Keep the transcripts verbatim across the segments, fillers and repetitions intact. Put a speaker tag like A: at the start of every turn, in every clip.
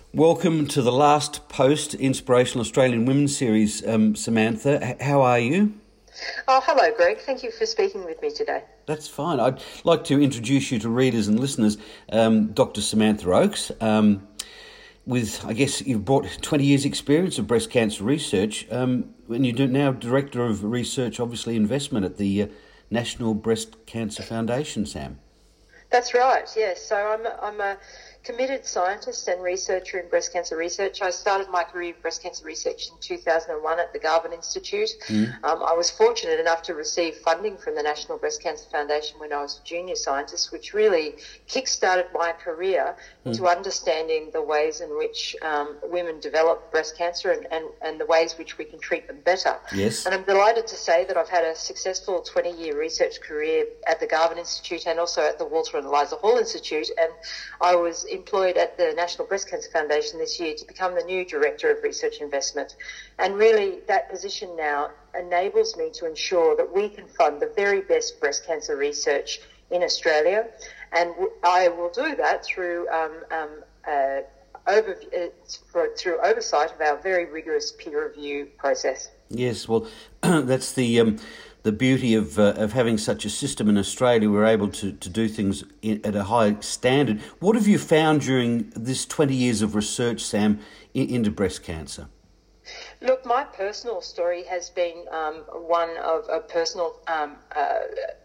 A: Welcome to the last post Inspirational Australian Women series, um, Samantha. H- how are you?
B: Oh, hello, Greg. Thank you for speaking with me today.
A: That's fine. I'd like to introduce you to readers and listeners, um, Doctor Samantha Oakes. Um, with, I guess, you've brought twenty years' experience of breast cancer research, um, and you're now Director of Research, obviously Investment at the uh, National Breast Cancer Foundation, Sam.
B: That's right, yes. So I'm a, I'm a committed scientist and researcher in breast cancer research. I started my career in breast cancer research in two thousand one at the Garvan Institute. Mm. Um, I was fortunate enough to receive funding from the National Breast Cancer Foundation when I was a junior scientist, which really kick-started my career mm. into understanding the ways in which um, women develop breast cancer and, and, and the ways which we can treat them better.
A: Yes.
B: And I'm delighted to say that I've had a successful twenty-year research career at the Garvan Institute and also at the Walter and Eliza Hall Institute, and I was employed at the National Breast Cancer Foundation this year to become the new Director of Research Investment. And really that position now enables me to ensure that we can fund the very best breast cancer research in Australia, and I will do that through um, um, uh, over, uh, for, through oversight of our very rigorous peer review process.
A: Yes, well, that's the... Um The beauty of uh, of having such a system in Australia. We're able to, to do things in, at a high standard. What have you found during this twenty years of research, Sam, in, into breast cancer?
B: Look, my personal story has been um, one of a personal um, uh,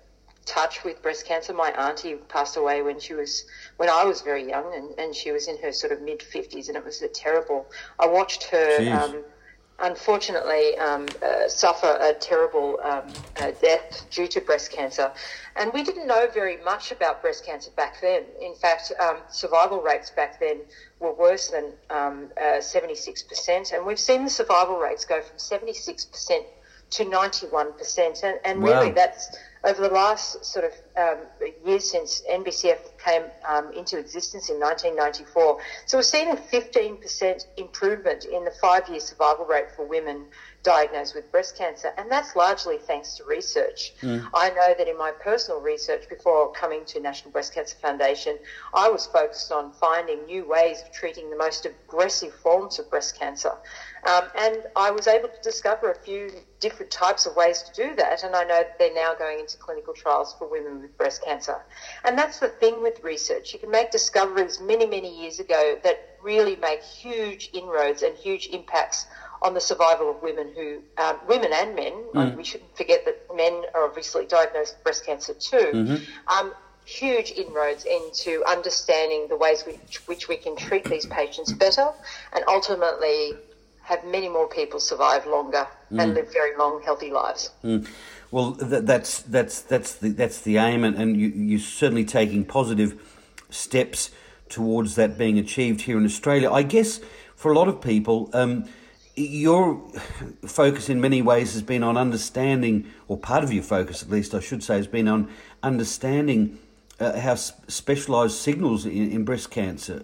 B: touch with breast cancer. My auntie passed away when she was when I was very young, and, and she was in her sort of mid fifties, and it was a terrible. I watched her. Um, unfortunately um, uh, suffer a terrible um, uh, death due to breast cancer. And we didn't know very much about breast cancer back then. In fact, um, survival rates back then were worse than um, uh, seventy-six percent. And we've seen the survival rates go from seventy-six percent to ninety-one percent. And, and
A: wow.
B: really that's over the last sort of um, year since N B C F came um, into existence in nineteen ninety-four. So we're seeing a fifteen percent improvement in the five-year survival rate for women diagnosed with breast cancer, and that's largely thanks to research. Mm. I know that in my personal research before coming to National Breast Cancer Foundation, I was focused on finding new ways of treating the most aggressive forms of breast cancer. Um, and I was able to discover a few different types of ways to do that, and I know that they're now going into clinical trials for women with breast cancer. And that's the thing with research. You can make discoveries many, many years ago that really make huge inroads and huge impacts on the survival of women who, um, women and men. Mm. We shouldn't forget that men are obviously diagnosed with breast cancer too. Mm-hmm. Um, huge inroads into understanding the ways which, which we can treat these patients better and ultimately have many more people survive longer mm. and live very long, healthy lives.
A: Mm. Well, th- that's that's that's the that's the aim, and, and you, you're certainly taking positive steps towards that being achieved here in Australia. I guess for a lot of people, um, your focus in many ways has been on understanding, or part of your focus at least, I should say, has been on understanding uh, how specialised signals in, in breast cancer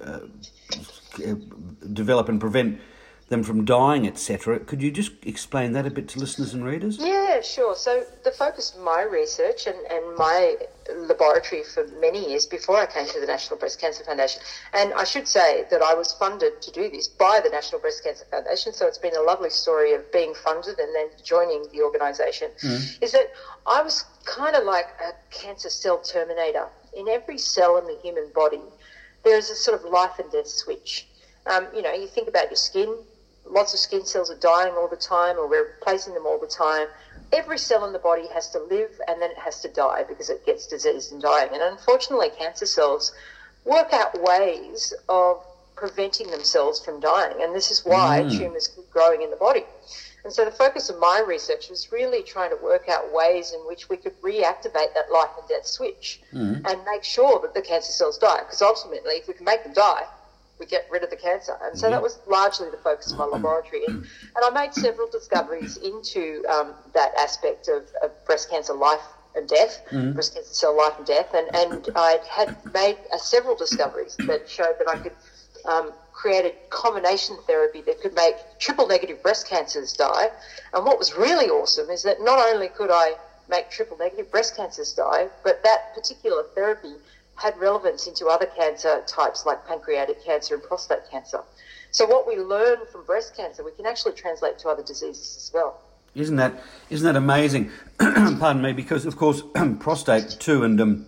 A: uh, develop and prevent them from dying, et cetera. Could you just explain that a bit to listeners and readers?
B: Yeah, sure. So the focus of my research and, and my laboratory for many years before I came to the National Breast Cancer Foundation, and I should say that I was funded to do this by the National Breast Cancer Foundation, so it's been a lovely story of being funded and then joining the organisation, mm. is that I was kind of like a cancer cell terminator. In every cell in the human body, there is a sort of life and death switch. Um, you know, you think about your skin. Lots of skin cells are dying all the time, or we're replacing them all the time. Every cell in the body has to live and then it has to die because it gets diseased and dying. And unfortunately, cancer cells work out ways of preventing themselves from dying. And this is why mm. tumours keep growing in the body. And so the focus of my research was really trying to work out ways in which we could reactivate that life and death switch mm. and make sure that the cancer cells die. Because ultimately, if we can make them die, we get rid of the cancer. And so that was largely the focus of my laboratory. And, and I made several discoveries into um, that aspect of, of breast cancer life and death, mm-hmm. breast cancer cell life and death. And, and I had made uh, several discoveries that showed that I could um, create a combination therapy that could make triple negative breast cancers die. And what was really awesome is that not only could I make triple negative breast cancers die, but that particular therapy had relevance into other cancer types like pancreatic cancer and prostate cancer. So what we learn from breast cancer, we can actually translate to other diseases as well.
A: Isn't that isn't that amazing? Pardon me, because of course prostate too, and um,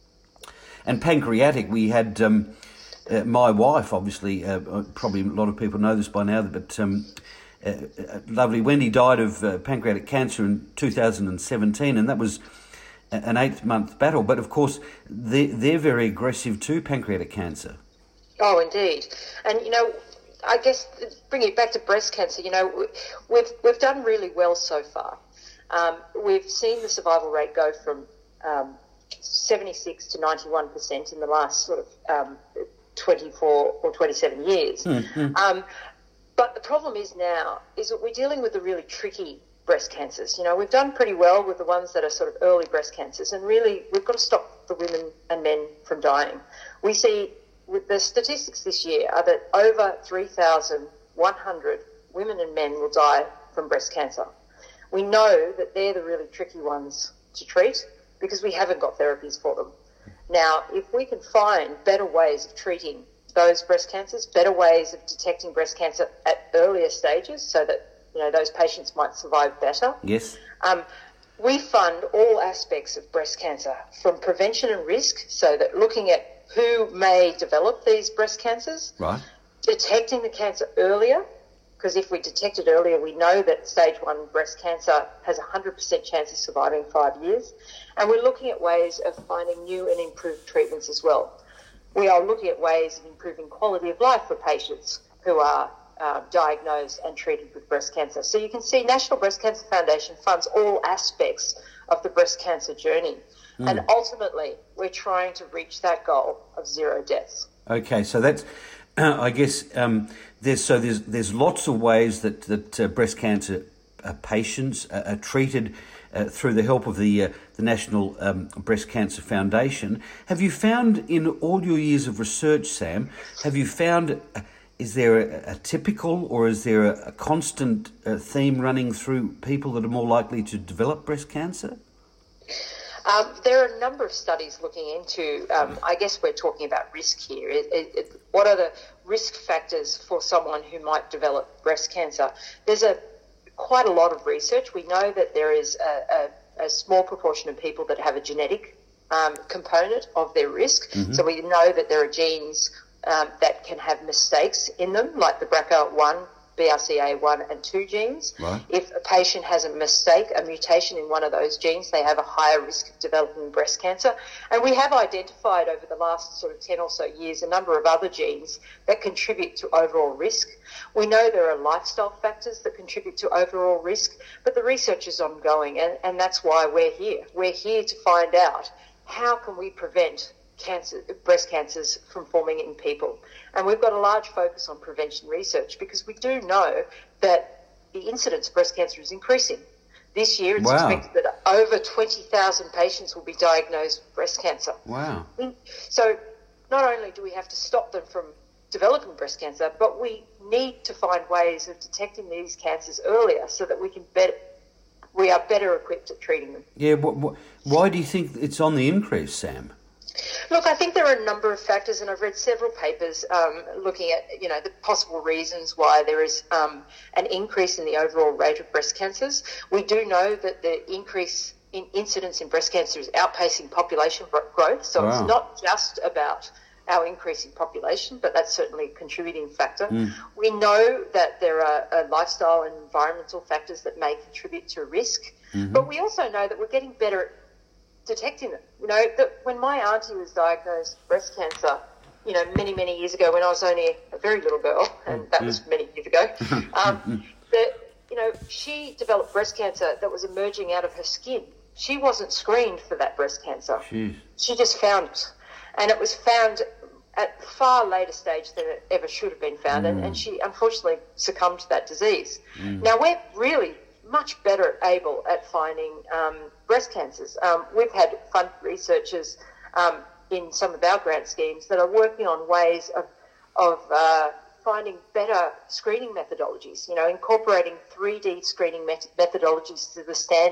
A: and pancreatic. We had um, uh, my wife, obviously, uh, probably a lot of people know this by now, but um, uh, uh, lovely Wendy died of uh, pancreatic cancer in two thousand seventeen, and that was an eight-month battle. But of course, they they're very aggressive too, pancreatic cancer.
B: Oh, indeed, and you know. I guess bringing it back to breast cancer, you know, we've we've done really well so far. Um, we've seen the survival rate go from um, seventy-six to ninety-one percent in the last sort of um, twenty-four or twenty-seven years. Mm-hmm. Um, but the problem is now is that we're dealing with the really tricky breast cancers. You know, we've done pretty well with the ones that are sort of early breast cancers, and really we've got to stop the women and men from dying. We see. With the statistics this year are that over three thousand one hundred women and men will die from breast cancer. We know that they're the really tricky ones to treat because we haven't got therapies for them. Now, if we can find better ways of treating those breast cancers, better ways of detecting breast cancer at earlier stages so that, you know, those patients might survive better.
A: Yes.
B: Um, we fund all aspects of breast cancer from prevention and risk, so that looking at who may develop these breast cancers,
A: right?
B: Detecting the cancer earlier, because if we detect it earlier, we know that stage one breast cancer has a one hundred percent chance of surviving five years. And we're looking at ways of finding new and improved treatments as well. We are looking at ways of improving quality of life for patients who are uh, diagnosed and treated with breast cancer. So you can see National Breast Cancer Foundation funds all aspects of the breast cancer journey. Mm. And ultimately, we're trying to reach that goal of zero deaths.
A: Okay, so that's, uh, I guess, um, there's so there's there's lots of ways that that uh, breast cancer uh, patients are, are treated uh, through the help of the uh, the National um, Breast Cancer Foundation. Have you found in all your years of research, Sam, have you found uh, is there a, a typical or is there a, a constant uh, theme running through people that are more likely to develop breast cancer?
B: Um, there are a number of studies looking into, um, I guess we're talking about risk here. It, it, it, what are the risk factors for someone who might develop breast cancer? There's a quite a lot of research. We know that there is a, a, a small proportion of people that have a genetic um, component of their risk. Mm-hmm. So we know that there are genes um, that can have mistakes in them, like the B R C A one, B R C A one and two genes.
A: Right.
B: If a patient has a mistake, a mutation in one of those genes, they have a higher risk of developing breast cancer. And we have identified over the last sort of ten or so years a number of other genes that contribute to overall risk. We know there are lifestyle factors that contribute to overall risk, but the research is ongoing, and, and that's why we're here. We're here to find out how can we prevent cancer, breast cancers from forming in people. And we've got a large focus on prevention research because we do know that the incidence of breast cancer is increasing. This year it's
A: wow.
B: expected that over twenty thousand patients will be diagnosed with breast cancer.
A: Wow.
B: So not only do we have to stop them from developing breast cancer, but we need to find ways of detecting these cancers earlier so that we can better, we are better equipped at treating them.
A: Yeah, wh- wh- why do you think it's on the increase, Sam?
B: Look, I think there are a number of factors, and I've read several papers um, looking at, you know, the possible reasons why there is um, an increase in the overall rate of breast cancers. We do know that the increase in incidence in breast cancer is outpacing population growth, so wow. It's not just about our increasing population, but that's certainly a contributing factor. Mm. We know that there are uh, lifestyle and environmental factors that may contribute to risk, mm-hmm. but we also know that we're getting better at detecting them. You know, that when my auntie was diagnosed with breast cancer, you know, many, many years ago when I was only a very little girl, and that mm. was many years ago, um, that, you know, she developed breast cancer that was emerging out of her skin. She wasn't screened for that breast cancer.
A: Jeez.
B: She just found it. And it was found at a far later stage than it ever should have been found, mm. and, and she unfortunately succumbed to that disease. Mm. Now, we're really much better able at finding um, breast cancers. Um, we've had fund researchers um, in some of our grant schemes that are working on ways of, of uh, finding better screening methodologies, you know, incorporating three D screening met- methodologies to the standard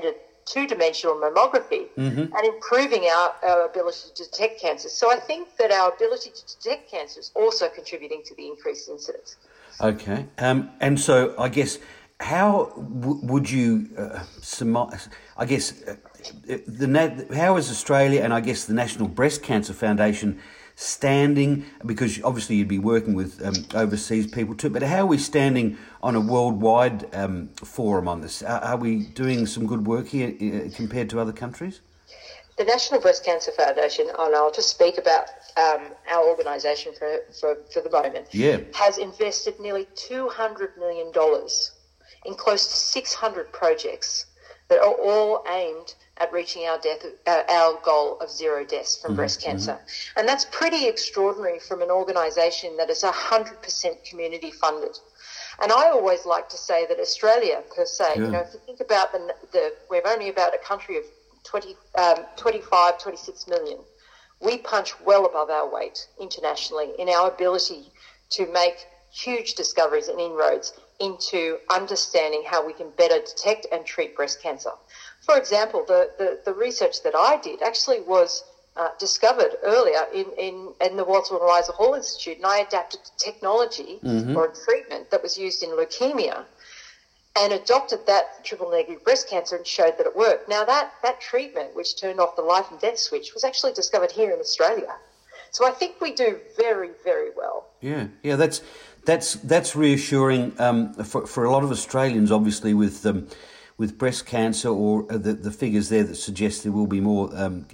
B: two-dimensional mammography
A: mm-hmm.
B: and improving our, our ability to detect cancers. So I think that our ability to detect cancer is also contributing to the increased incidence.
A: Okay. Um, and so I guess how w- would you, uh, surmise, I guess, uh, the na- how is Australia and I guess the National Breast Cancer Foundation standing, because obviously you'd be working with um, overseas people too, but how are we standing on a worldwide um, forum on this? Are, are we doing some good work here uh, compared to other countries?
B: The National Breast Cancer Foundation, and I'll just speak about um, our organisation for, for, for the moment,
A: yeah.
B: has invested nearly two hundred million dollars in close to six hundred projects that are all aimed at reaching our death, uh, our goal of zero deaths from mm-hmm. breast cancer. Mm-hmm. And that's pretty extraordinary from an organisation that is one hundred percent community funded. And I always like to say that Australia, per se, yeah. you know, if you think about the, the we're only about a country of twenty, um, twenty-five, twenty-six million. We punch well above our weight internationally in our ability to make huge discoveries and inroads into understanding how we can better detect and treat breast cancer. For example, the, the, the research that I did actually was uh, discovered earlier in, in, in the Walter and Eliza Hall Institute, and I adapted technology mm-hmm. or a treatment that was used in leukemia and adopted that triple-negative breast cancer and showed that it worked. Now, that, that treatment, which turned off the life and death switch, was actually discovered here in Australia. So I think we do very, very well.
A: Yeah, yeah, that's that's that's reassuring um, for for a lot of Australians, obviously, with um, with breast cancer, or the the figures there that suggest there will be more um,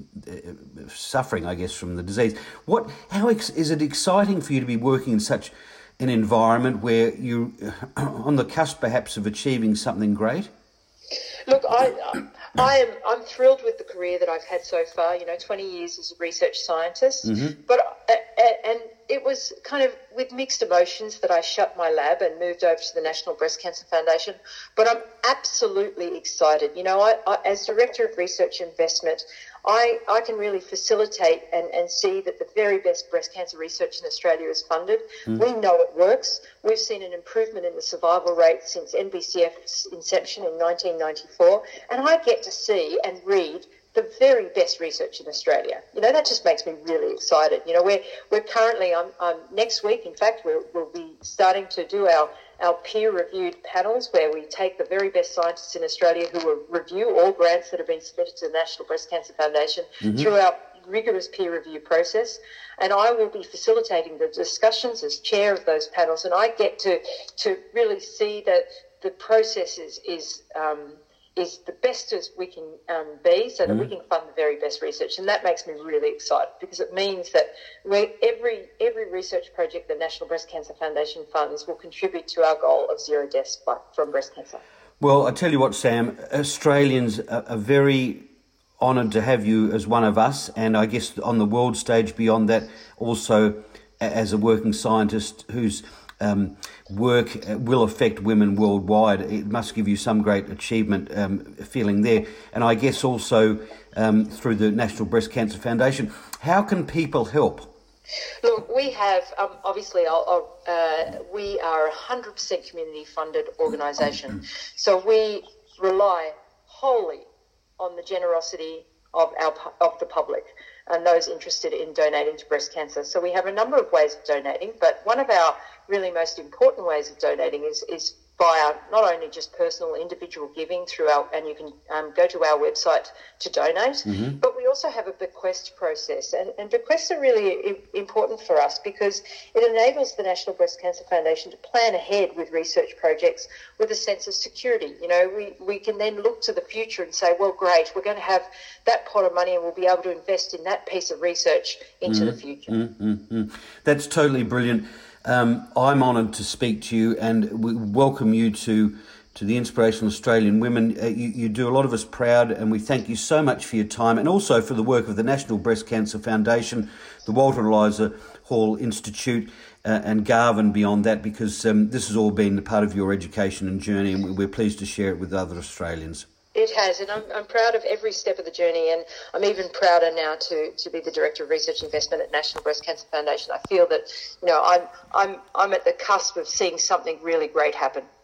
A: suffering, I guess, from the disease. What? How ex- is it exciting for you to be working in such an environment where you're on the cusp, perhaps, of achieving something great?
B: Look, I, I am I'm thrilled with the career that I've had so far. You know, twenty years as a research scientist, mm-hmm. but and it was kind of with mixed emotions that I shut my lab and moved over to the National Breast Cancer Foundation. But I'm absolutely excited. You know, I, I as Director of Research Investment, I, I can really facilitate and, and see that the very best breast cancer research in Australia is funded. Mm. We know it works. We've seen an improvement in the survival rate since N B C F's inception in nineteen ninety-four, and I get to see and read the very best research in Australia. You know, that just makes me really excited. You know, we're, we're currently, um, um, next week, in fact, we'll, we'll be starting to do our our peer-reviewed panels where we take the very best scientists in Australia who will review all grants that have been submitted to the National Breast Cancer Foundation mm-hmm. through our rigorous peer review process. And I will be facilitating the discussions as chair of those panels. And I get to, to really see that the process is, is um, is the best as we can um, be so that mm. we can fund the very best research. And that makes me really excited because it means that we, every every research project the National Breast Cancer Foundation funds will contribute to our goal of zero deaths by, from breast cancer.
A: Well, I tell you what, Sam, Australians are, are very honoured to have you as one of us, and I guess on the world stage beyond that, also as a working scientist who's Um, work will affect women worldwide. It must give you some great achievement um, feeling there. And I guess also um, through the National Breast Cancer Foundation. How can people help?
B: Look, we have, um, obviously, I'll, I'll, uh, we are a one hundred percent community funded organisation. So we rely wholly on the generosity of our of the public and those interested in donating to breast cancer. So we have a number of ways of donating, but one of our really most important ways of donating is, is via not only just personal individual giving through our, and you can um, go to our website to donate, mm-hmm. but we also have a bequest process. And, and bequests are really I- important for us because it enables the National Breast Cancer Foundation to plan ahead with research projects with a sense of security. You know, we, we can then look to the future and say, well, great, we're going to have that pot of money and we'll be able to invest in that piece of research into mm-hmm. the future.
A: Mm-hmm. That's totally brilliant. Um, I'm honoured to speak to you and we welcome you to, to the Inspirational Australian Women. Uh, you, you do a lot of us proud and we thank you so much for your time and also for the work of the National Breast Cancer Foundation, the Walter and Eliza Hall Institute uh, and Garvan beyond that, because um, this has all been part of your education and journey and we're pleased to share it with other Australians.
B: It has, and I'm, I'm proud of every step of the journey, and I'm even prouder now to, to be the Director of Research Investment at National Breast Cancer Foundation. I feel that, you know, I'm I'm I'm at the cusp of seeing something really great happen.